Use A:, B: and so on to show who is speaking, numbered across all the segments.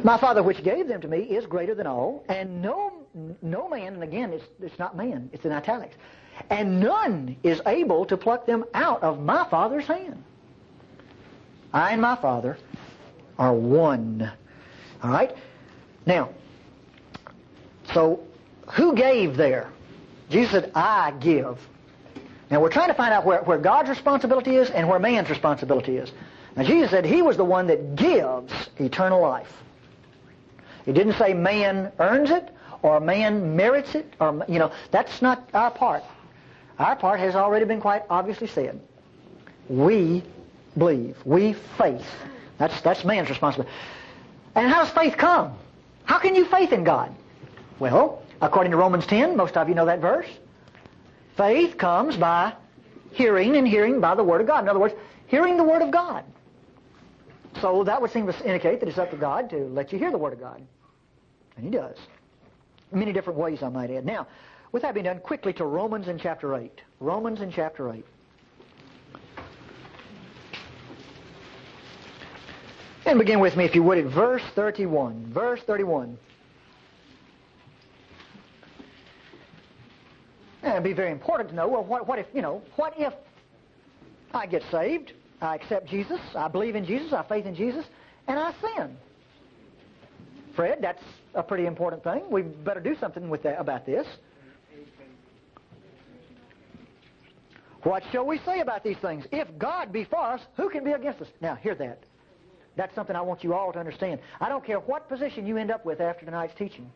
A: My Father which gave them to me is greater than all, and no man, and again, it's not man, it's in italics, and none is able to pluck them out of my Father's hand. I and my Father are one. All right? Now, so who gave there? Jesus said, I give. Now, we're trying to find out where God's responsibility is and where man's responsibility is. Now, Jesus said He was the one that gives eternal life. He didn't say man earns it or man merits it, or, that's not our part. Our part has already been quite obviously said. We believe. We faith. That's man's responsibility. And how does faith come? How can you faith in God? Well, according to Romans 10, most of you know that verse. Faith comes by hearing, and hearing by the Word of God. In other words, hearing the Word of God. So that would seem to indicate that it's up to God to let you hear the Word of God. And He does. In many different ways, I might add. Now, with that being done, quickly to Romans in chapter 8. Romans in chapter 8. And begin with me, if you would, at verse 31. Verse 31. And it'd be very important to know, well, what if I get saved, I accept Jesus, I believe in Jesus, I have faith in Jesus, and I sin? Fred, that's a pretty important thing. We better do something with that about this. What shall we say about these things? If God be for us, who can be against us? Now, hear that. That's something I want you all to understand. I don't care what position you end up with after tonight's teaching.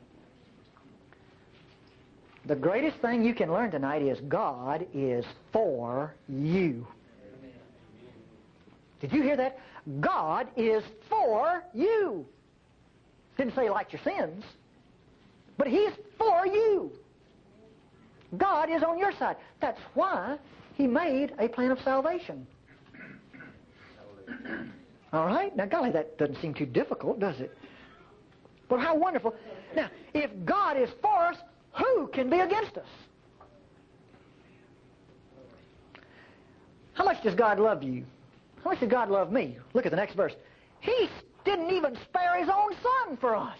A: The greatest thing you can learn tonight is God is for you. Did you hear that? God is for you. Didn't say He liked your sins, but He's for you. God is on your side. That's why He made a plan of salvation. All right? Now, golly, that doesn't seem too difficult, does it? But how wonderful. Now, if God is for us, who can be against us? How much does God love you? How much does God love me? Look at the next verse. He didn't even spare His own Son for us.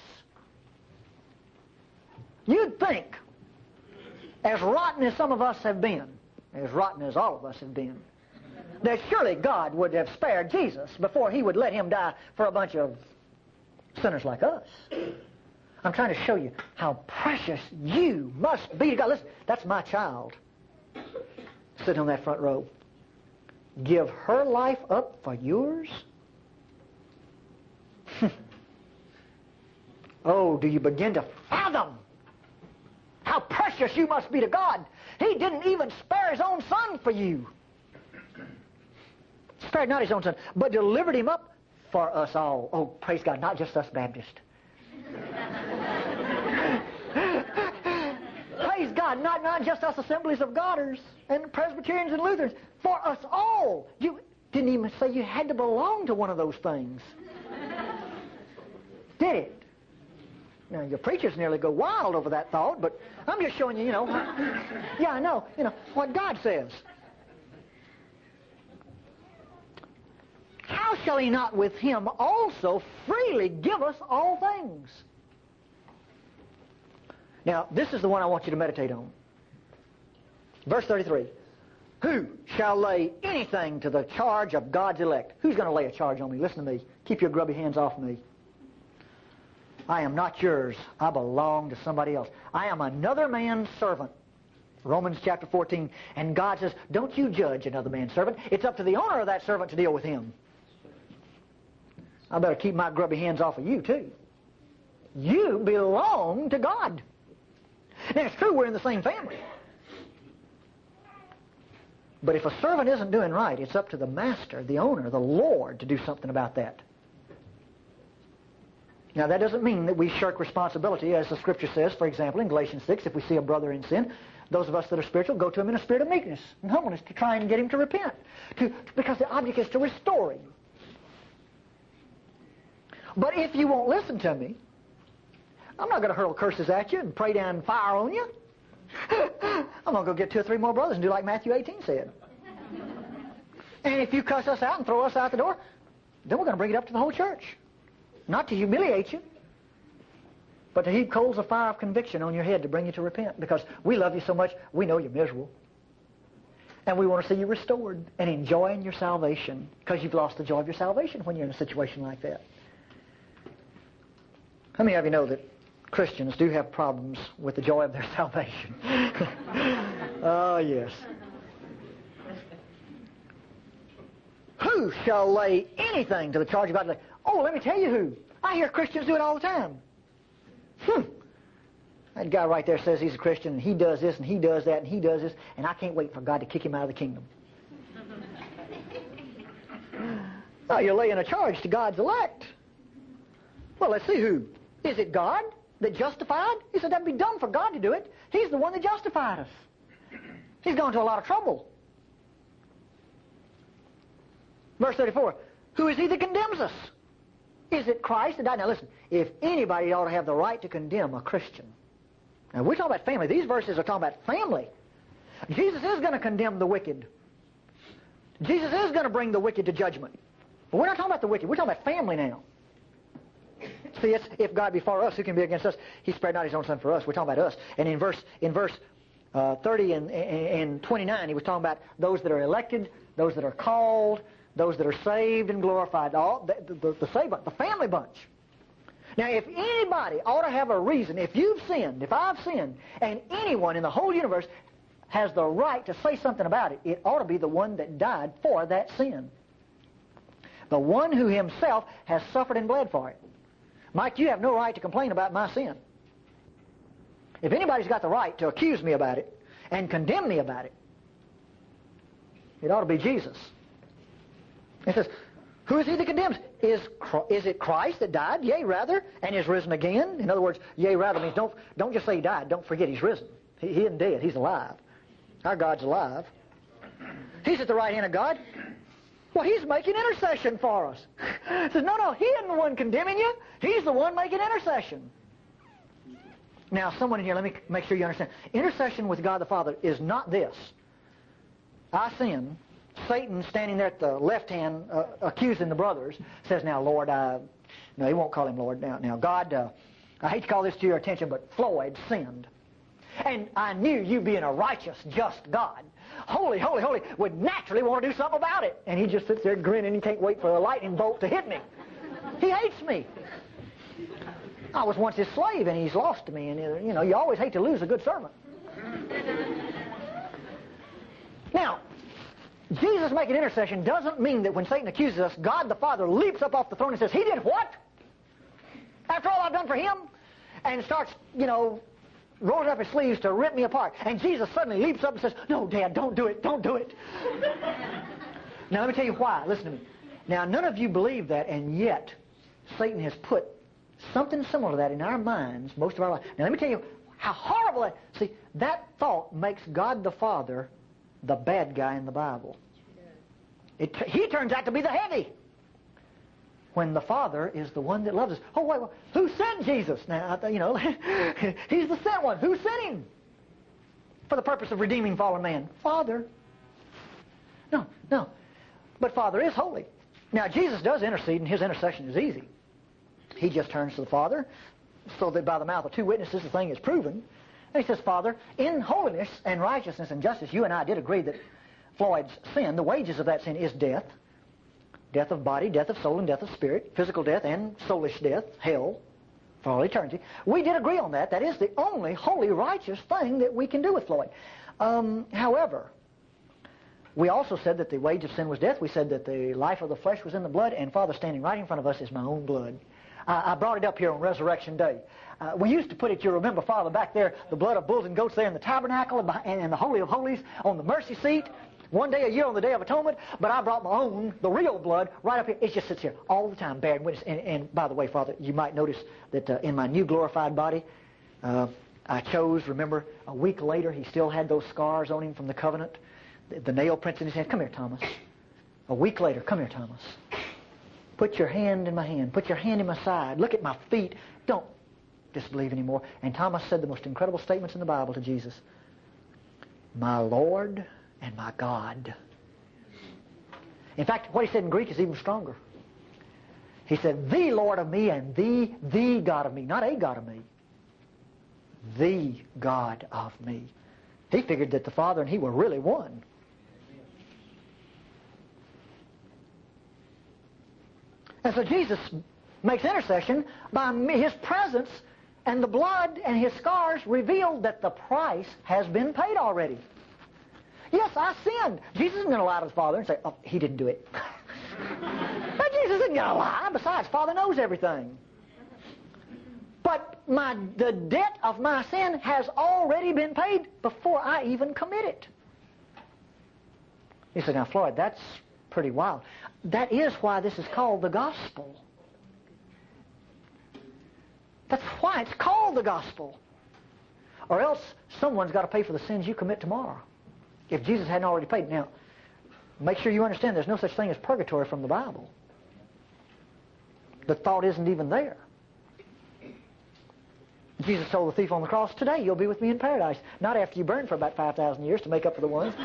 A: You'd think, as rotten as some of us have been, as rotten as all of us have been, that surely God would have spared Jesus before He would let Him die for a bunch of sinners like us. I'm trying to show you how precious you must be to God. Listen, that's my child sitting on that front row. Give her life up for yours? Oh, do you begin to fathom how precious you must be to God? He didn't even spare His own Son for you. Spared not His own Son, but delivered Him up for us all. Oh, praise God, not just us Baptists. Praise God, not just us Assemblies of Godders and Presbyterians and Lutherans. For us all. You didn't even say you had to belong to one of those things. Did it? Now, your preachers nearly go wild over that thought, but I'm just showing you, yeah, I know, what God says. How shall He not with Him also freely give us all things? Now, this is the one I want you to meditate on. Verse 33. Who shall lay anything to the charge of God's elect? Who's going to lay a charge on me? Listen to me. Keep your grubby hands off me. I am not yours. I belong to somebody else. I am another man's servant. Romans chapter 14. And God says, don't you judge another man's servant. It's up to the owner of that servant to deal with him. I better keep my grubby hands off of you, too. You belong to God. Now, it's true we're in the same family. But if a servant isn't doing right, it's up to the master, the owner, the Lord, to do something about that. Now, that doesn't mean that we shirk responsibility, as the Scripture says, for example, in Galatians 6, if we see a brother in sin, those of us that are spiritual go to him in a spirit of meekness and humbleness to try and get him to repent, because the object is to restore him. But if you won't listen to me, I'm not going to hurl curses at you and pray down fire on you. I'm going to go get 2 or 3 more brothers and do like Matthew 18 said. And if you cuss us out and throw us out the door, then we're going to bring it up to the whole church. Not to humiliate you, but to heap coals of fire of conviction on your head to bring you to repent. Because we love you so much, we know you're miserable. And we want to see you restored and enjoying your salvation, because you've lost the joy of your salvation when you're in a situation like that. How many of you know that Christians do have problems with the joy of their salvation? Oh, yes. Who shall lay anything to the charge of God? Oh, let me tell you who. I hear Christians do it all the time. That guy right there says he's a Christian, and he does this, and he does that, and he does this, and I can't wait for God to kick him out of the kingdom. Oh, you're laying a charge to God's elect. Well, let's see who. Is it God that justified? He said that'd be dumb for God to do it. He's the one that justified us. He's gone to a lot of trouble. Verse 34, who is he that condemns us? Is it Christ that died? Now listen, if anybody ought to have the right to condemn a Christian. Now we're talking about family. These verses are talking about family. Jesus is going to condemn the wicked. Jesus is going to bring the wicked to judgment. But we're not talking about the wicked. We're talking about family now. See, it's, if God be for us, who can be against us? He spared not his own son for us. We're talking about us. And in verse 30 and 29, he was talking about those that are elected, those that are called, those that are saved and glorified, all the saved bunch, the family bunch. Now, if anybody ought to have a reason, if you've sinned, if I've sinned, and anyone in the whole universe has the right to say something about it, it ought to be the one that died for that sin. The one who himself has suffered and bled for it. Mike, you have no right to complain about my sin. If anybody's got the right to accuse me about it and condemn me about it, it ought to be Jesus. It says, who is he that condemns? Is it Christ that died? Yea, rather, and is risen again? In other words, yea, rather means don't just say he died. Don't forget he's risen. He isn't dead. He's alive. Our God's alive. He's at the right hand of God. Well, he's making intercession for us. He says, no, he isn't the one condemning you. He's the one making intercession. Now, someone in here, let me make sure you understand. Intercession with God the Father is not this. I sin. Satan standing there at the left hand accusing the brothers says, now, Lord, no, he won't call him Lord. Now, God, I hate to call this to your attention, but Floyd sinned. And I knew you being a righteous, just God, holy, holy, holy, would naturally want to do something about it. And he just sits there grinning. He can't wait for a lightning bolt to hit me. He hates me. I was once his slave, and he's lost to me. And, you always hate to lose a good servant. Now, Jesus making intercession doesn't mean that when Satan accuses us, God the Father leaps up off the throne and says, he did what? After all I've done for him? And starts, rolling up his sleeves to rip me apart. And Jesus suddenly leaps up and says, no, Dad, don't do it, don't do it. Now, let me tell you why. Listen to me. Now, none of you believe that, and yet Satan has put something similar to that in our minds most of our life. Now, let me tell you how horrible that... See, that thought makes God the Father the bad guy in the Bible. He turns out to be the heavy, when the Father is the one that loves us. Oh, wait, who sent Jesus? Now, he's the sent one. Who sent him? For the purpose of redeeming fallen man. Father. No. But Father is holy. Now, Jesus does intercede, and his intercession is easy. He just turns to the Father, so that by the mouth of two witnesses the thing is proven. And he says, Father, in holiness and righteousness and justice, you and I did agree that Floyd's sin, the wages of that sin is death. Death of body, death of soul, and death of spirit. Physical death and soulish death, hell, for all eternity. We did agree on that. That is the only holy, righteous thing that we can do with Floyd. However, we also said that the wage of sin was death. We said that the life of the flesh was in the blood, and Father, standing right in front of us is my own blood. I brought it up here on Resurrection Day. We used to put it, you remember, Father, back there, the blood of bulls and goats there in the tabernacle and in the Holy of Holies on the mercy seat, one day a year on the Day of Atonement, but I brought my own, the real blood, right up here. It just sits here all the time, bearing witness. And by the way, Father, you might notice that in my new glorified body, I chose, remember, a week later, he still had those scars on him from the covenant, the nail prints in his hand. Come here, Thomas. A week later, come here, Thomas. Put your hand in my hand. Put your hand in my side. Look at my feet. Don't disbelieve anymore. And Thomas said the most incredible statements in the Bible to Jesus. My Lord and my God. In fact, what he said in Greek is even stronger. He said, the Lord of me and the God of me. Not a God of me. The God of me. He figured that the Father and He were really one. And so Jesus makes intercession by His presence, and the blood and His scars revealed that the price has been paid already. Yes, I sinned. Jesus isn't going to lie to His Father and say, oh, He didn't do it. But Jesus isn't going to lie. Besides, Father knows everything. But the debt of my sin has already been paid before I even commit it. You say, now Floyd, that's pretty wild. That is why this is called the gospel. That's why it's called the gospel. Or else someone's got to pay for the sins you commit tomorrow. If Jesus hadn't already paid. Now, make sure you understand there's no such thing as purgatory from the Bible. The thought isn't even there. Jesus told the thief on the cross, today you'll be with me in paradise. Not after you burn for about 5,000 years to make up for the ones,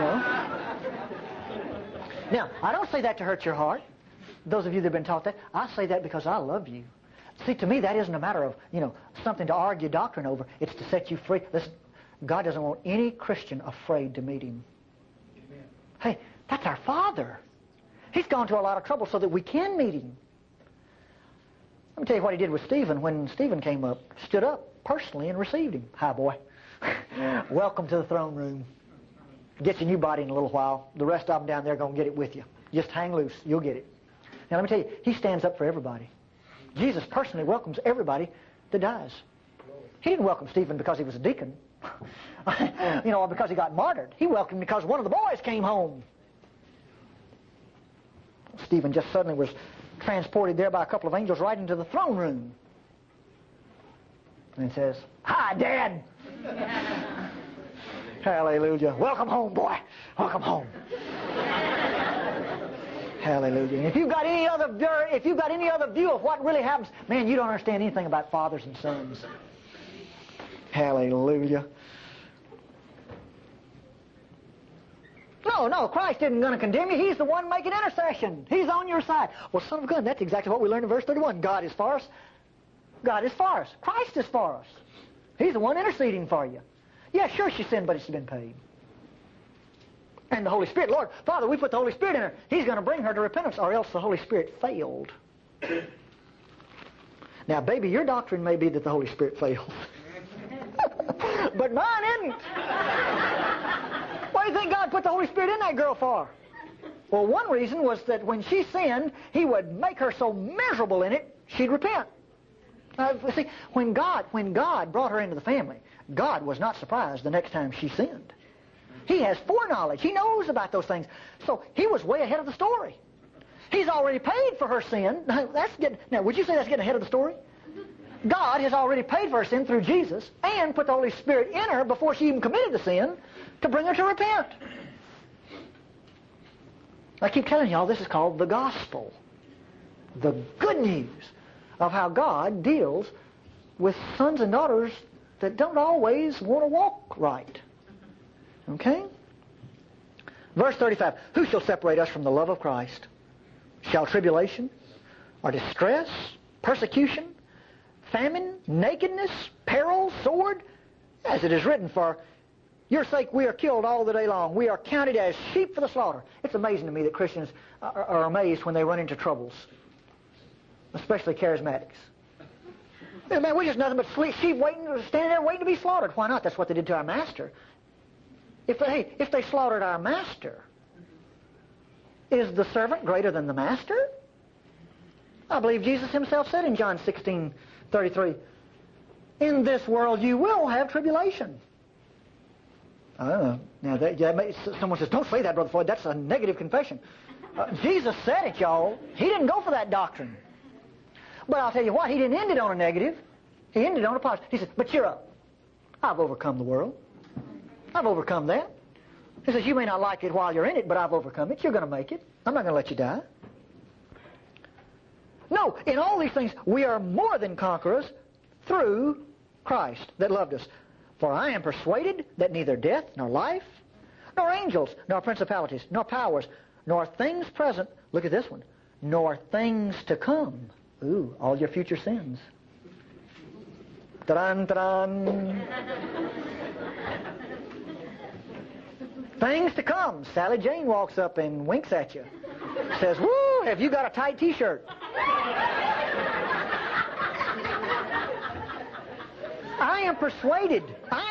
A: Now, I don't say that to hurt your heart. Those of you that have been taught that, I say that because I love you. See, to me, that isn't a matter of, something to argue doctrine over. It's to set you free. Listen, God doesn't want any Christian afraid to meet Him. Amen. Hey, that's our Father. He's gone to a lot of trouble so that we can meet Him. Let me tell you what He did with Stephen when Stephen came up. Stood up personally and received him. Hi, boy. Welcome to the throne room. Get your new body in a little while. The rest of them down there are going to get it with you. Just hang loose. You'll get it. Now, let me tell you, He stands up for everybody. Jesus personally welcomes everybody that dies. He didn't welcome Stephen because he was a deacon. Or because he got martyred. He welcomed him because one of the boys came home. Stephen just suddenly was transported there by a couple of angels right into the throne room. And says, hi, Dad. Hallelujah. Welcome home, boy. Welcome home. Hallelujah. And if you've got any other view of what really happens, man, you don't understand anything about fathers and sons. Hallelujah. No, Christ isn't going to condemn you. He's the one making intercession. He's on your side. Well, son of a gun, that's exactly what we learned in verse 31. God is for us. God is for us. Christ is for us. He's the one interceding for you. Yeah, sure she sinned, but it's been paid. And the Holy Spirit, Lord, Father, we put the Holy Spirit in her. He's going to bring her to repentance, or else the Holy Spirit failed. Now, baby, your doctrine may be that the Holy Spirit failed. But mine isn't. Why do you think God put the Holy Spirit in that girl for? Well, one reason was that when she sinned, He would make her so miserable in it, she'd repent. See, when God brought her into the family, God was not surprised the next time she sinned. He has foreknowledge. He knows about those things. So He was way ahead of the story. He's already paid for her sin. Now, would you say that's getting ahead of the story? God has already paid for her sin through Jesus and put the Holy Spirit in her before she even committed the sin to bring her to repent. I keep telling y'all, this is called the gospel. The good news of how God deals with sons and daughters that don't always want to walk right. Okay? Verse 35, who shall separate us from the love of Christ? Shall tribulation, or distress, persecution, famine, nakedness, peril, sword? As it is written, for your sake we are killed all the day long. We are counted as sheep for the slaughter. It's amazing to me that Christians are amazed when they run into troubles, especially charismatics. Man, we're just nothing but sheep standing there waiting to be slaughtered. Why not? That's what they did to our master. If they slaughtered our master, is the servant greater than the master? I believe Jesus Himself said in John 16:33, in this world you will have tribulation. Now, someone says, don't say that, Brother Floyd. That's a negative confession. Jesus said it, y'all. He didn't go for that doctrine. But I'll tell you what, He didn't end it on a negative. He ended it on a positive. He said, but cheer up. I've overcome the world. I've overcome that. He says, you may not like it while you're in it, but I've overcome it. You're going to make it. I'm not going to let you die. No, in all these things, we are more than conquerors through Christ that loved us. For I am persuaded that neither death, nor life, nor angels, nor principalities, nor powers, nor things present, look at this one, nor things to come. Ooh, all your future sins. Ta-da, ta-da. Things to come. Sally Jane walks up and winks at you. Says, woo, have you got a tight t-shirt? I am persuaded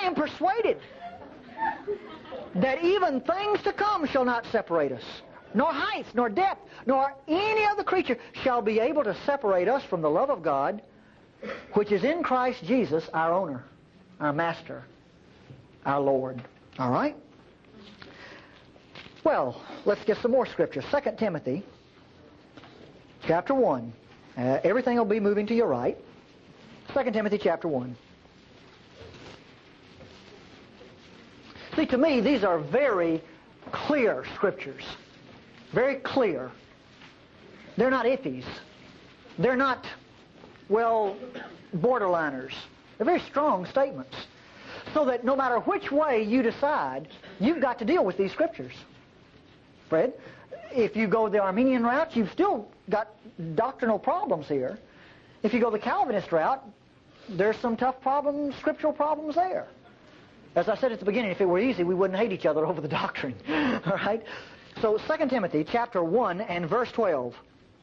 A: that even things to come shall not separate us. Nor height, nor depth, nor any other creature shall be able to separate us from the love of God, which is in Christ Jesus, our owner, our master, our Lord. All right? Well, let's get some more scripture. 2 Timothy chapter 1. Everything will be moving to your right. 2 Timothy chapter 1. See, to me, these are very clear scriptures. Very clear. They're not iffies. They're not, well, borderliners. They're very strong statements. So that no matter which way you decide, you've got to deal with these scriptures. Fred, if you go the Arminian route, you've still got doctrinal problems here. If you go the Calvinist route, there's some tough problems, scriptural problems there. As I said at the beginning, if it were easy, we wouldn't hate each other over the doctrine. All right? So 2 Timothy chapter 1 and verse 12.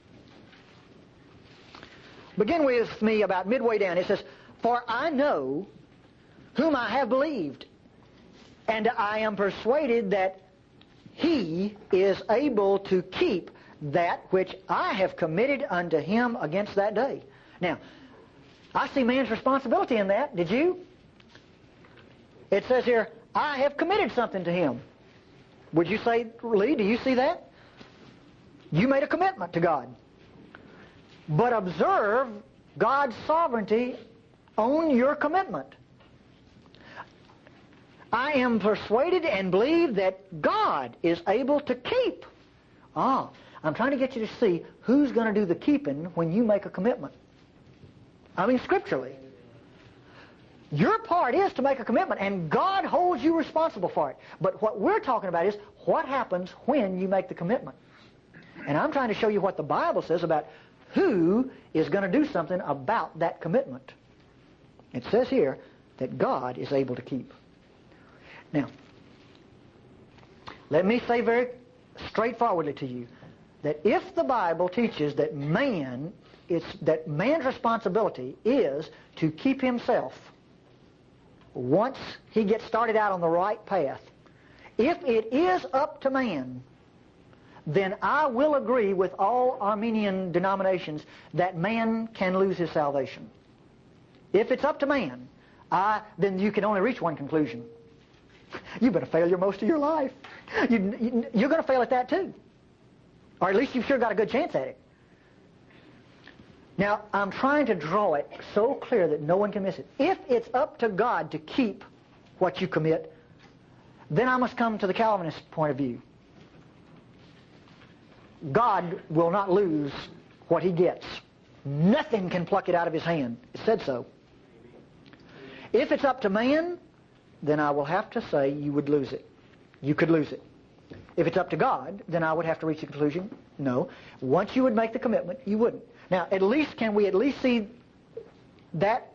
A: Begin with me about midway down. It says, for I know whom I have believed, and I am persuaded that he is able to keep that which I have committed unto him against that day. Now, I see man's responsibility in that. Did you? It says here, I have committed something to him. Would you say, Lee, do you see that? You made a commitment to God. But observe God's sovereignty on your commitment. I am persuaded and believe that God is able to keep. I'm trying to get you to see who's going to do the keeping when you make a commitment. I mean, scripturally. Your part is to make a commitment, and God holds you responsible for it. But what we're talking about is what happens when you make the commitment. And I'm trying to show you what the Bible says about who is going to do something about that commitment. It says here that God is able to keep. Now, let me say very straightforwardly to you that if the Bible teaches that man's responsibility is to keep himself once he gets started out on the right path, if it is up to man, then I will agree with all Arminian denominations that man can lose his salvation. If it's up to man, then you can only reach one conclusion. You've been a failure most of your life. You're going to fail at that too. Or at least you've sure got a good chance at it. Now, I'm trying to draw it so clear that no one can miss it. If it's up to God to keep what you commit, then I must come to the Calvinist point of view. God will not lose what he gets. Nothing can pluck it out of his hand. It said so. If it's up to man, then I will have to say you would lose it. You could lose it. If it's up to God, then I would have to reach the conclusion, no. Once you would make the commitment, you wouldn't. Now, can we at least see that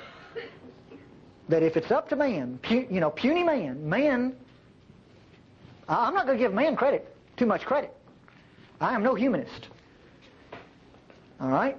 A: if it's up to man, puny man, I'm not going to give man too much credit. I am no humanist. All right?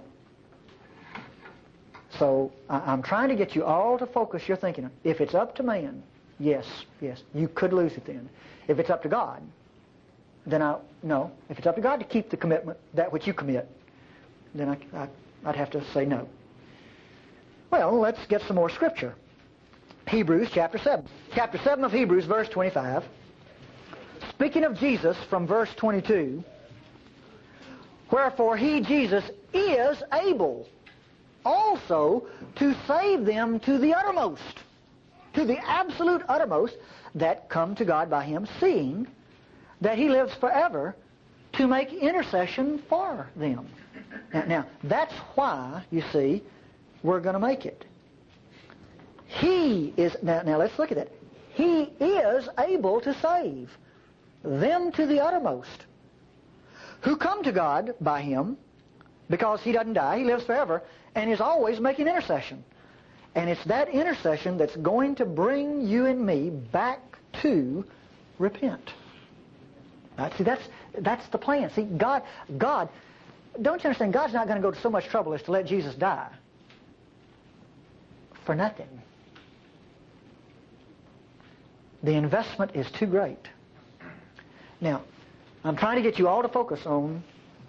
A: So I'm trying to get you all to focus your thinking on, if it's up to man, yes, you could lose it then. If it's up to God, then no. If it's up to God to keep the commitment, that which you commit, then I'd have to say no. Well, let's get some more scripture. Hebrews chapter 7. Chapter 7 of Hebrews, verse 25. Speaking of Jesus from verse 22, wherefore he, Jesus, is able also to save them to the uttermost, to the absolute uttermost, that come to God by him, seeing that he lives forever to make intercession for them. Now that's why, you see, we're going to make it. He is, now let's look at that. He is able to save them to the uttermost, who come to God by Him, because He doesn't die, He lives forever, and is always making intercession. And it's that intercession that's going to bring you and me back to repent. Right? See, that's the plan. See, God, don't you understand, God's not going to go to so much trouble as to let Jesus die for nothing. The investment is too great. Now, I'm trying to get you all to focus on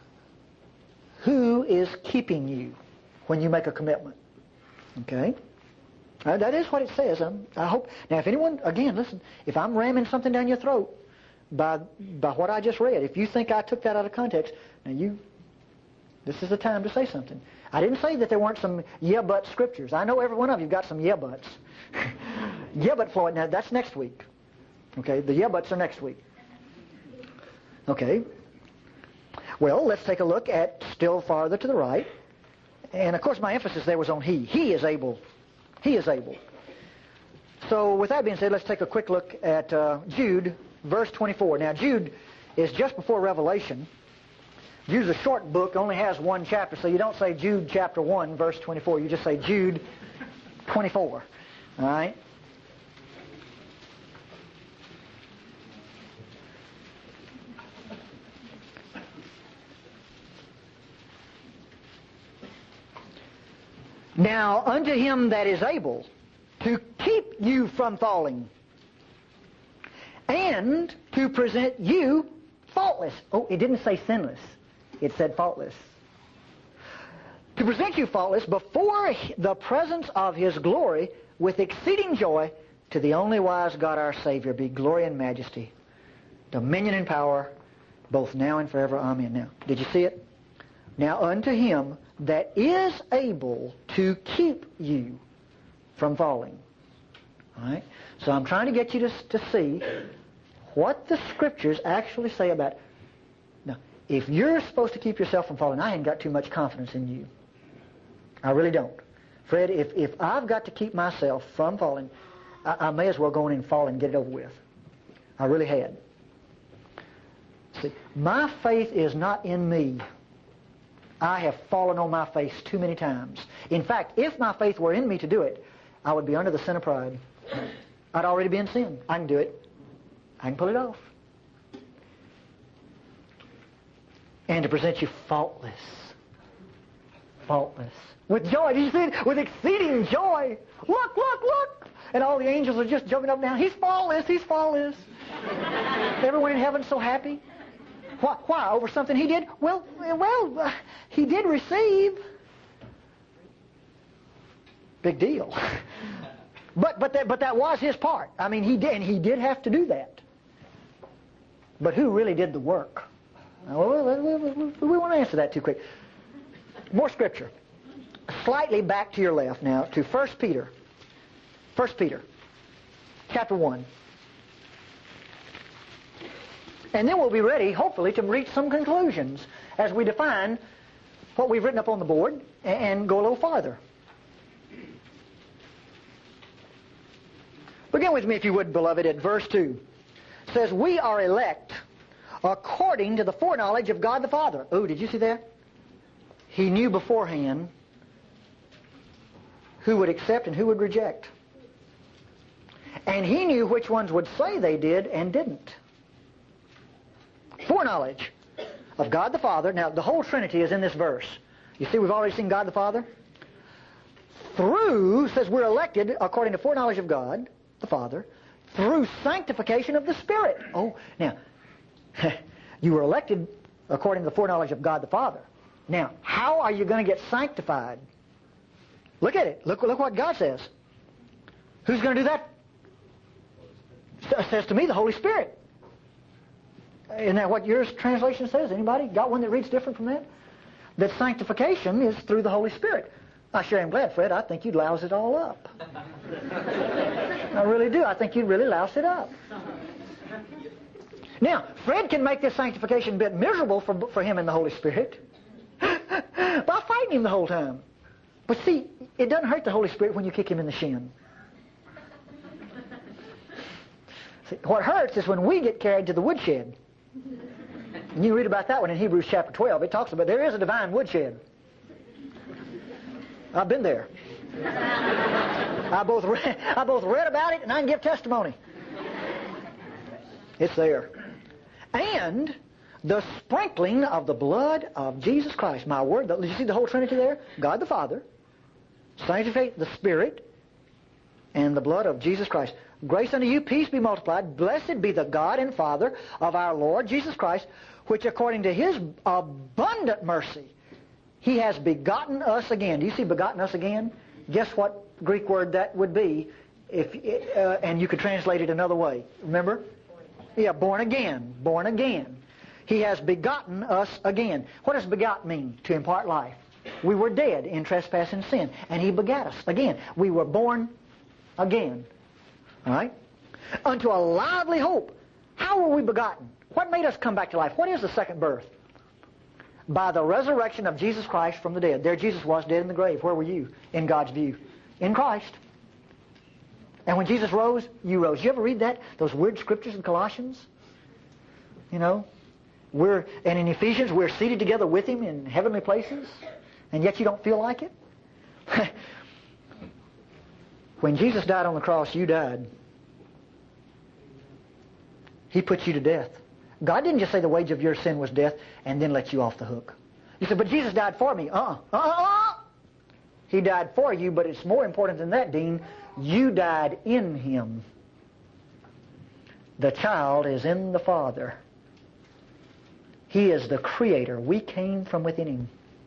A: who is keeping you when you make a commitment. Okay? That is what it says. I hope. Now, if anyone, again, listen, if I'm ramming something down your throat by what I just read, if you think I took that out of context, now this is the time to say something. I didn't say that there weren't some yeah but scriptures. I know every one of you got some yeah buts. Yeah but Floyd, now that's next week. Okay, the yeah buts are next week. Okay. Well, let's take a look at still farther to the right. And of course my emphasis there was on He. He is able. He is able. So with that being said, let's take a quick look at Jude, verse 24. Now Jude is just before Revelation. Jude's a short book, only has one chapter, so you don't say Jude chapter 1, verse 24. You just say Jude 24. All right? Now unto Him that is able to keep you from falling and to present you faultless. Oh, it didn't say sinless. It said faultless. To present you faultless before the presence of His glory with exceeding joy, to the only wise God our Savior be glory and majesty, dominion and power, both now and forever. Amen. Now, did you see it? Now unto Him that is able to keep you from falling. All right? So I'm trying to get you to see what the Scriptures actually say about it. Now, if you're supposed to keep yourself from falling, I ain't got too much confidence in you. I really don't. Fred, if I've got to keep myself from falling, I may as well go in and fall and get it over with. I really had. See, my faith is not in me. I have fallen on my face too many times. In fact, if my faith were in me to do it, I would be under the sin of pride. I'd already be in sin. I can do it. I can pull it off. And to present you faultless. Faultless. With joy. Did you see it? With exceeding joy. Look, look, look. And all the angels are just jumping up and down. He's faultless. He's faultless. Everyone in heaven's so happy. Why? Over something he did? Well, he did receive. Big deal. But that was his part. I mean, he did have to do that. But who really did the work? We won't answer that too quick. More scripture. Slightly back to your left now to 1 Peter. 1 Peter, chapter 1. And then we'll be ready, hopefully, to reach some conclusions as we define what we've written up on the board and go a little farther. Begin with me, if you would, beloved, at verse 2. It says, we are elect according to the foreknowledge of God the Father. Oh, did you see that? He knew beforehand who would accept and who would reject. And He knew which ones would say they did and didn't. Foreknowledge of God the Father. Now, the whole Trinity is in this verse. You see, we've already seen God the Father. Through, says we're elected according to foreknowledge of God the Father, through sanctification of the Spirit. Oh, now, you were elected according to the foreknowledge of God the Father. Now, how are you going to get sanctified? Look at it. Look what God says. Who's going to do that? Says to me, the Holy Spirit. Isn't that what your translation says? Anybody got one that reads different from that? That sanctification is through the Holy Spirit. I sure am glad, Fred. I think you'd louse it all up. I really do. I think you'd really louse it up. Now, Fred can make this sanctification a bit miserable for him and the Holy Spirit by fighting him the whole time. But see, it doesn't hurt the Holy Spirit when you kick him in the shin. See, what hurts is when we get carried to the woodshed. And you read about that one in Hebrews chapter 12. It talks about there is a divine woodshed. I've been there. I both read about it and I can give testimony. It's there. And the sprinkling of the blood of Jesus Christ. My word, did you see the whole Trinity there? God the Father, sanctified the Spirit, and the blood of Jesus Christ. Grace unto you, peace be multiplied. Blessed be the God and Father of our Lord Jesus Christ, which according to His abundant mercy, He has begotten us again. Do you see begotten us again? Guess what Greek word that would be? And you could translate it another way. Remember? Yeah, born again. Born again. He has begotten us again. What does begot mean? To impart life. We were dead in trespass and sin, and He begat us again. We were born again. All right? Unto a lively hope. How were we begotten? What made us come back to life? What is the second birth? By the resurrection of Jesus Christ from the dead. There Jesus was, dead in the grave. Where were you in God's view? In Christ. And when Jesus rose, you rose. You ever read that? Those weird scriptures in Colossians? You know? And in Ephesians, we're seated together with Him in heavenly places, and yet you don't feel like it? When Jesus died on the cross, you died. He put you to death. God didn't just say the wage of your sin was death and then let you off the hook. You said, but Jesus died for me. He died for you, but it's more important than that, Dean. You died in Him. The child is in the Father. He is the Creator. We came from within Him.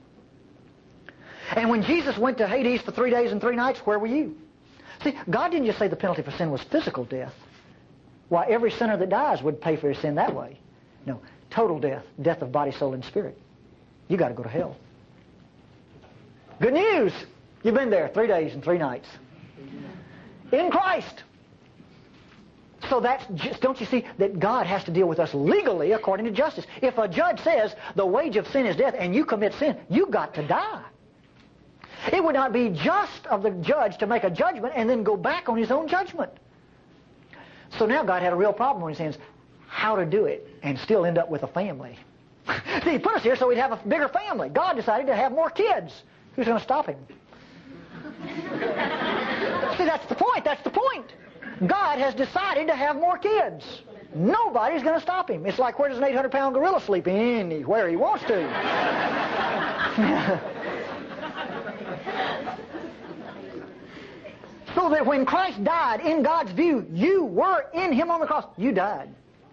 A: And when Jesus went to Hades for 3 days and 3 nights, where were you? See, God didn't just say the penalty for sin was physical death. Why, every sinner that dies would pay for his sin that way. No, total death. Death of body, soul, and spirit. You got to go to hell. Good news! You've been there 3 days and 3 nights. In Christ. So that's just, don't you see that God has to deal with us legally according to justice. If a judge says the wage of sin is death and you commit sin, you got to die. It would not be just of the judge to make a judgment and then go back on his own judgment. So now God had a real problem on his hands. How to do it and still end up with a family. See, He put us here so we'd have a bigger family. God decided to have more kids. Who's going to stop Him? See, that's the point. That's the point. God has decided to have more kids. Nobody's going to stop Him. It's like, where does an 800-pound gorilla sleep? Anywhere he wants to. So that when Christ died, in God's view, you were in Him on the cross. You died.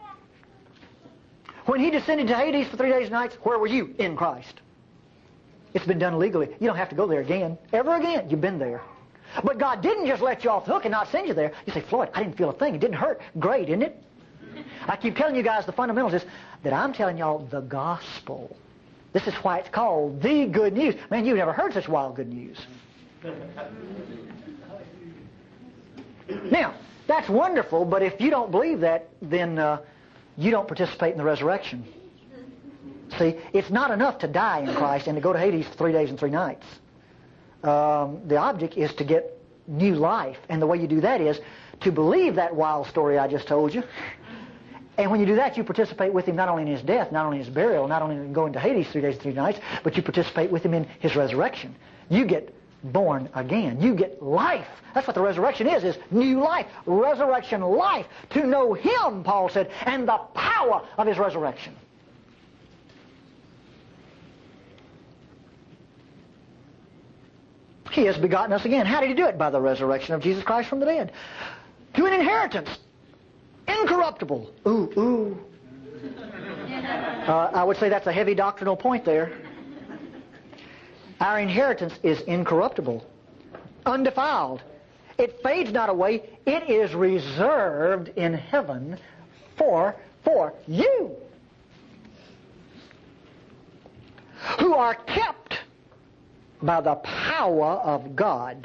A: When He descended to Hades for 3 days and nights, where were you? In Christ. It's been done legally. You don't have to go there again. Ever again. You've been there. But God didn't just let you off the hook and not send you there. You say, Floyd, I didn't feel a thing. It didn't hurt. Great, isn't it? I keep telling you guys the fundamentals is that I'm telling y'all the gospel. This is why it's called the good news. Man, you've never heard such wild good news. Now, that's wonderful, but if you don't believe that, then you don't participate in the resurrection. See, it's not enough to die in Christ and to go to Hades for 3 days and 3 nights. The object is to get new life, and the way you do that is to believe that wild story I just told you. And when you do that, you participate with Him not only in His death, not only in His burial, not only in going to Hades 3 days and 3 nights, but you participate with Him in His resurrection. You get born again. You get life. That's what the resurrection is new life. Resurrection life. To know Him, Paul said, and the power of His resurrection. He has begotten us again. How did He do it? By the resurrection of Jesus Christ from the dead. To an inheritance. Incorruptible. Ooh. I would say that's a heavy doctrinal point there. Our inheritance is incorruptible, undefiled. It fades not away. It is reserved in heaven for you, who are kept by the power of God.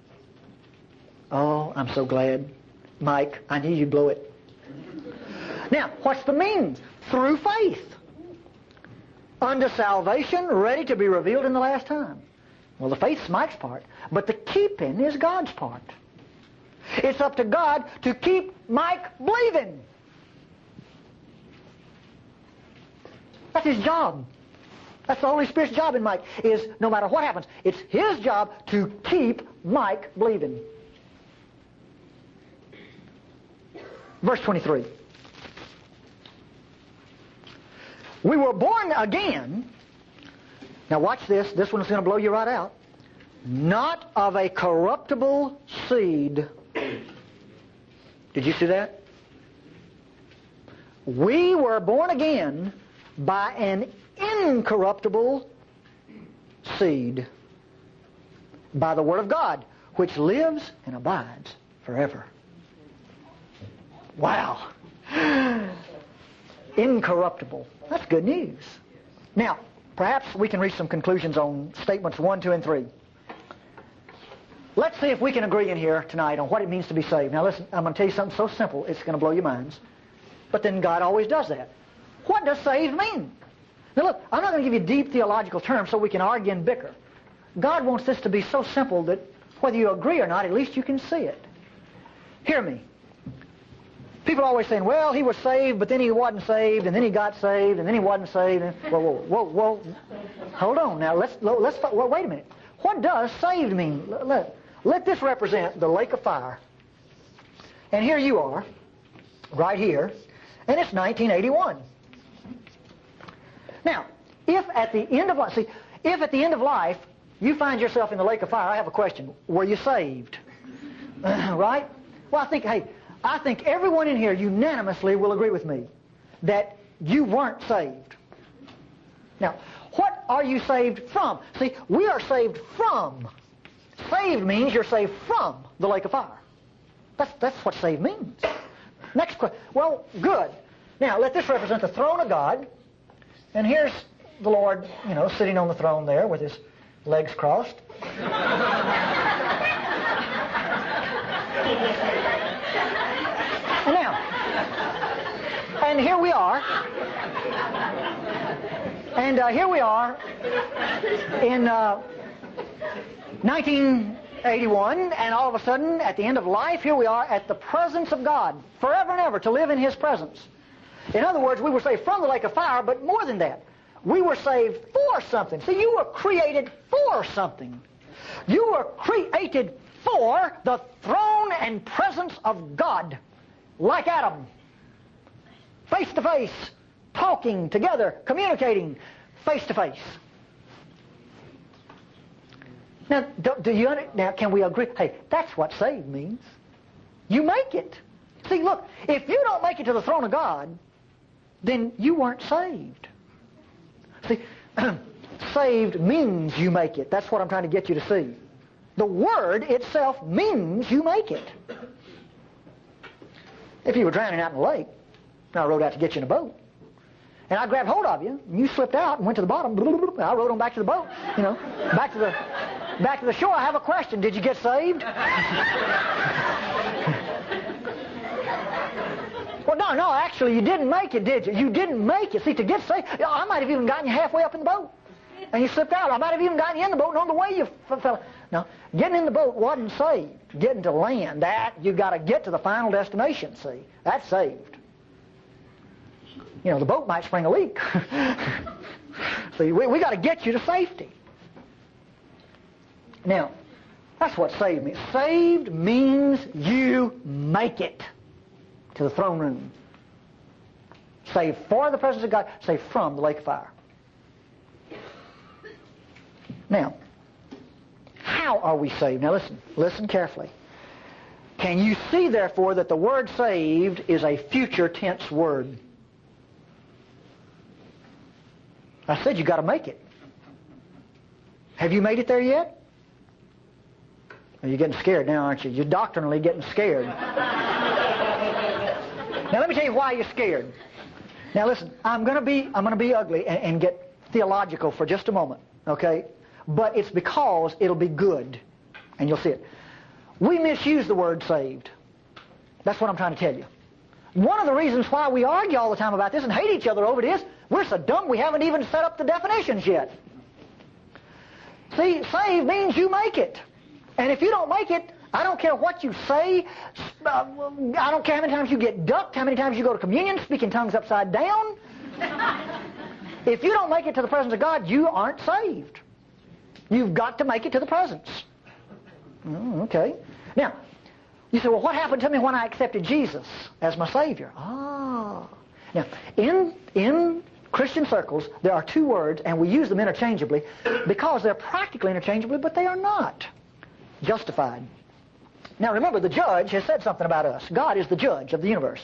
A: Oh, I'm so glad. Mike, I knew you'd blow it. Now, what's the means? Through faith. Unto salvation, ready to be revealed in the last time. Well, the faith's Mike's part, but the keeping is God's part. It's up to God to keep Mike believing. That's his job. That's the Holy Spirit's job in Mike, is no matter what happens, it's his job to keep Mike believing. Verse 23. We were born again. Now watch this. This one's going to blow you right out. Not of a corruptible seed. Did you see that? We were born again by an incorruptible seed, by the Word of God, which lives and abides forever. Wow. Incorruptible. That's good news. Now, perhaps we can reach some conclusions on statements 1, 2, and 3. Let's see if we can agree in here tonight on what it means to be saved. Now listen, I'm going to tell you something so simple, it's going to blow your minds. But then God always does that. What does saved mean? Now look, I'm not going to give you deep theological terms so we can argue and bicker. God wants this to be so simple that whether you agree or not, at least you can see it. Hear me. People are always saying, well, he was saved, but then he wasn't saved, and then he got saved, and then he wasn't saved. And, whoa. Hold on. Now, let's wait a minute. What does saved mean? Let this represent the lake of fire. And here you are, right here, and it's 1981. Now, if at the end of life, you find yourself in the lake of fire, I have a question. Were you saved? Right? Well, I think everyone in here unanimously will agree with me that you weren't saved. Now, what are you saved from? See, we are saved from. Saved means you're saved from the lake of fire. That's what saved means. Next question. Well, good. Now, let this represent the throne of God. And here's the Lord, sitting on the throne there with his legs crossed. And here we are. And here we are in 1981, and all of a sudden, at the end of life, here we are at the presence of God, forever and ever, to live in His presence. In other words, we were saved from the lake of fire, but more than that, we were saved for something. See, you were created for something. You were created for the throne and presence of God, like Adam. Face to face, talking together, communicating face to face. Now, now, can we agree? Hey, that's what saved means. You make it. See, look, if you don't make it to the throne of God, then you weren't saved. See, saved means you make it. That's what I'm trying to get you to see. The word itself means you make it. If you were drowning out in the lake, and I rowed out to get you in a boat, and I grabbed hold of you, and you slipped out and went to the bottom, and I rowed on back to the boat, back to the shore. I have a question. Did you get saved? Well, no, actually, you didn't make it, did you? You didn't make it. See, to get saved, I might have even gotten you halfway up in the boat, and you slipped out. I might have even gotten you in the boat, and on the way you fell. No, getting in the boat wasn't saved. Getting to land, you got to get to the final destination, see. That's saved. The boat might spring a leak. See, we got to get you to safety. Now, that's what saved means. Saved means you make it to the throne room. Saved for the presence of God, saved from the lake of fire. Now, how are we saved? Now listen carefully. Can you see, therefore, that the word saved is a future tense word? I said you got to make it. Have you made it there yet? Well, you're getting scared now, aren't you? You're doctrinally getting scared. Now let me tell you why you're scared. Now listen, I'm going to be ugly and get theological for just a moment, okay? But it's because it'll be good, and you'll see it. We misuse the word saved. That's what I'm trying to tell you. One of the reasons why we argue all the time about this and hate each other over it is we're so dumb we haven't even set up the definitions yet. See, saved means you make it. And if you don't make it, I don't care what you say. I don't care how many times you get ducked, how many times you go to communion, speaking tongues upside down. If you don't make it to the presence of God, you aren't saved. You've got to make it to the presence. Okay. Now, you say, well, what happened to me when I accepted Jesus as my Savior? Now, in Christian circles, there are two words, and we use them interchangeably because they're practically interchangeable, but they are not. Justified. Now, remember, the judge has said something about us. God is the judge of the universe.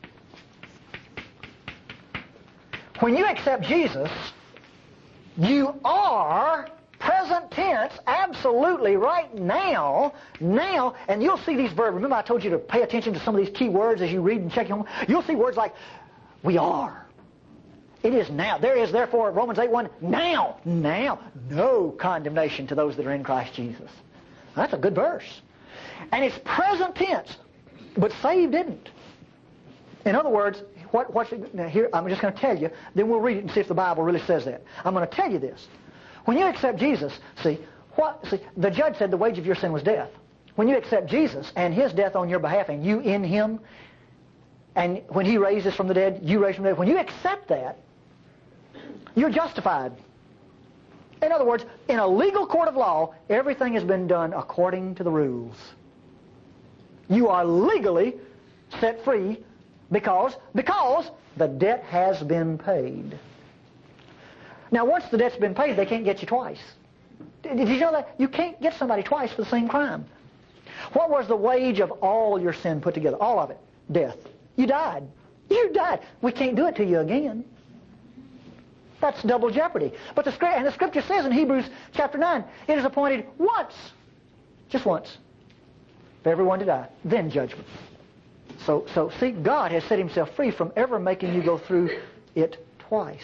A: When you accept Jesus, you are, present tense, absolutely right now, and you'll see these verbs. Remember I told you to pay attention to some of these key words as you read and check them. You'll see words like, we are. It is now. There is therefore, Romans 8:1, now, no condemnation to those that are in Christ Jesus. That's a good verse. And it's present tense, but saved didn't. In other words, here, I'm just going to tell you, then we'll read it and see if the Bible really says that. I'm going to tell you this. When you accept Jesus, see, the judge said the wage of your sin was death. When you accept Jesus and His death on your behalf and you in Him, and when He raises from the dead, you raise from the dead, when you accept that, you're justified. In other words, in a legal court of law, everything has been done according to the rules. You are legally set free because the debt has been paid. Now, once the debt's been paid, they can't get you twice. Did you know that? You can't get somebody twice for the same crime. What was the wage of all your sin put together? All of it. Death. You died. You died. We can't do it to you again. That's double jeopardy. But the Scripture says in Hebrews chapter 9, it is appointed once, just once, for everyone to die, then judgment. So see, God has set Himself free from ever making you go through it twice.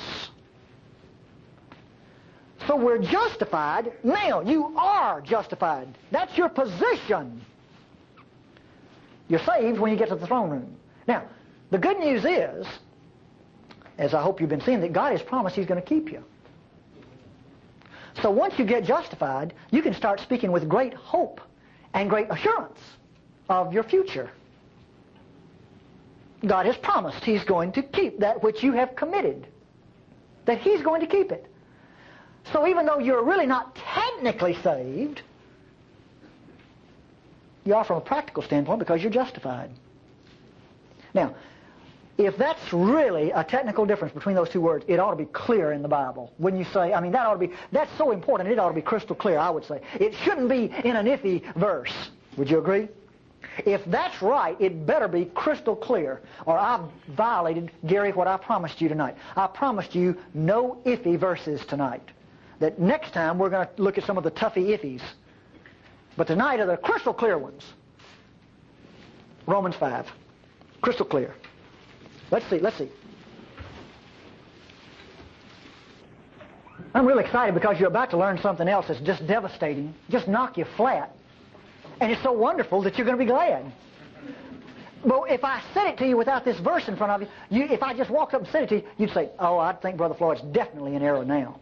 A: So we're justified. Now, you are justified. That's your position. You're saved when you get to the throne room. Now, the good news is, as I hope you've been seeing, that God has promised He's going to keep you. So once you get justified, you can start speaking with great hope and great assurance of your future. God has promised He's going to keep that which you have committed, that He's going to keep it. So even though you're really not technically saved, you are from a practical standpoint because you're justified. Now, if that's really a technical difference between those two words, it ought to be clear in the Bible. When you say, that's so important, it ought to be crystal clear, I would say. It shouldn't be in an iffy verse. Would you agree? If that's right, it better be crystal clear, or I've violated, Gary, what I promised you tonight. I promised you no iffy verses tonight. That next time we're going to look at some of the toughy iffies. But tonight are the crystal clear ones. Romans 5. Crystal clear. Let's see. I'm really excited because you're about to learn something else that's just devastating, just knock you flat. And it's so wonderful that you're going to be glad. But if I said it to you without this verse in front of you, if I just walked up and said it to you, you'd say, oh, I think Brother Floyd's definitely in error now.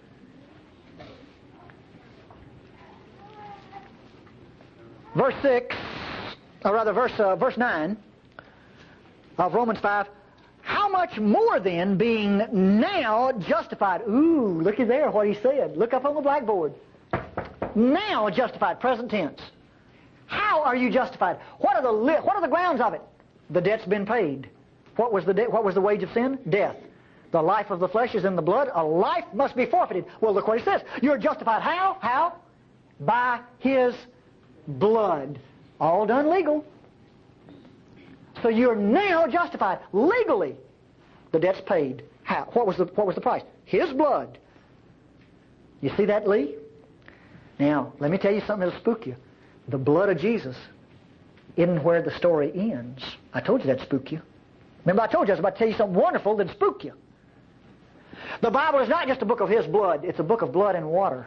A: Verse 6, or rather verse 9 of Romans 5, how much more then, being now justified? Ooh, looky there what he said. Look up on the blackboard. Now justified, present tense. How are you justified? What are the grounds of it? The debt's been paid. What was the wage of sin? Death. The life of the flesh is in the blood. A life must be forfeited. Well, look what he says. You're justified how? How? By His blood. All done legal. So you're now justified legally. The debt's paid. How? What was the price? His blood. You see that, Lee? Now, let me tell you something that'll spook you. The blood of Jesus isn't where the story ends. I told you that'd spook you. Remember I told you I was about to tell you something wonderful that'd spook you. The Bible is not just a book of His blood. It's a book of blood and water.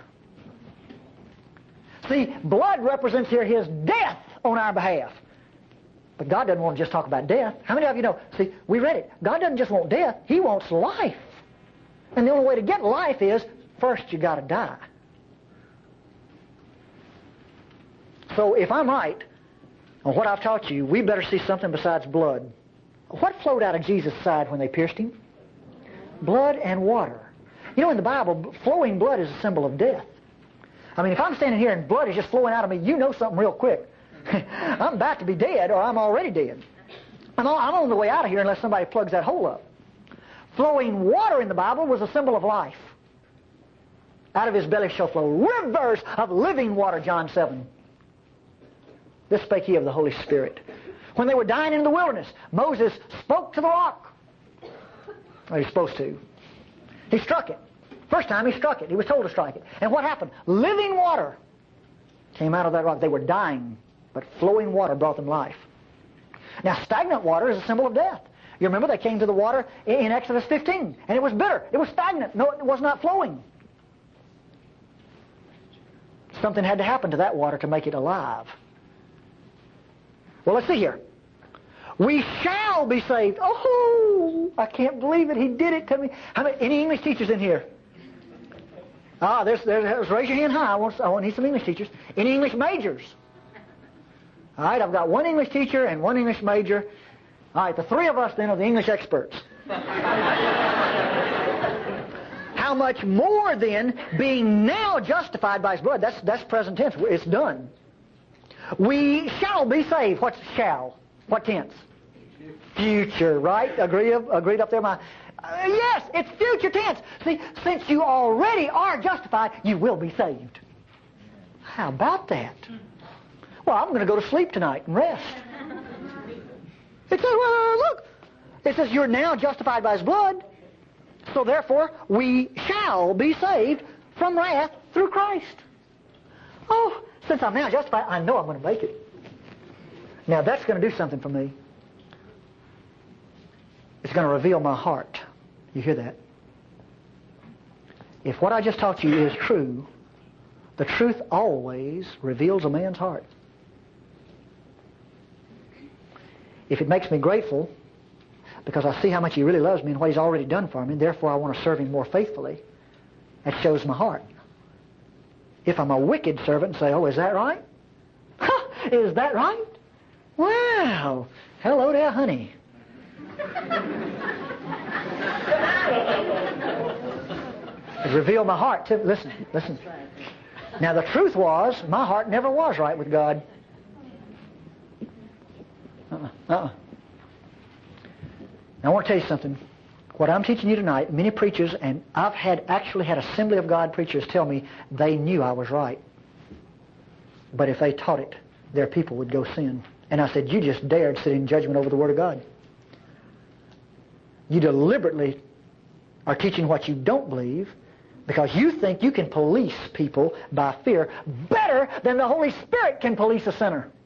A: See, blood represents here His death on our behalf. But God doesn't want to just talk about death. How many of you know? See, we read it. God doesn't just want death. He wants life. And the only way to get life is, first you got to die. So if I'm right on what I've taught you, we better see something besides blood. What flowed out of Jesus' side when they pierced Him? Blood and water. You know, in the Bible, flowing blood is a symbol of death. I mean, if I'm standing here and blood is just flowing out of me, you know something real quick. I'm about to be dead, or I'm already dead. I'm on the way out of here unless somebody plugs that hole up. Flowing water in the Bible was a symbol of life. Out of his belly shall flow rivers of living water, John 7. This spake he of the Holy Spirit. When they were dying in the wilderness, Moses spoke to the rock. Well, he was supposed to. He struck it. First time he struck it. He was told to strike it. And what happened? Living water came out of that rock. They were dying, but flowing water brought them life. Now, stagnant water is a symbol of death. You remember they came to the water in Exodus 15, and it was bitter. It was stagnant. No, it was not flowing. Something had to happen to that water to make it alive. Well, let's see here. We shall be saved. Oh, I can't believe it. He did it to me. Any English teachers in here? There's raise your hand high. I need some English teachers. Any English majors? All right, I've got one English teacher and one English major. All right, the three of us then are the English experts. How much more then, being now justified by his blood? That's present tense. It's done. We shall be saved. What's shall? What tense? Future, right? Agreed up there? Yes, it's future tense. See, since you already are justified, you will be saved. How about that? Well, I'm going to go to sleep tonight and rest. It says, well, look. It says you're now justified by his blood. So therefore, we shall be saved from wrath through Christ. Oh, since I'm now justified, I know I'm going to make it. Now that's going to do something for me. It's going to reveal my heart. You hear that? If what I just taught you is true, the truth always reveals a man's heart. If it makes me grateful, because I see how much he really loves me and what he's already done for me, and therefore I want to serve him more faithfully, that shows my heart. If I'm a wicked servant and say, oh, is that right? Is that right? Wow. Hello there, honey. It revealed my heart. Listen. Now the truth was, my heart never was right with God. Now I want to tell you something. What I'm teaching you tonight, many preachers, and I've actually had Assembly of God preachers tell me they knew I was right. But if they taught it, their people would go sin. And I said, you just dared sit in judgment over the Word of God. You deliberately are teaching what you don't believe because you think you can police people by fear better than the Holy Spirit can police a sinner.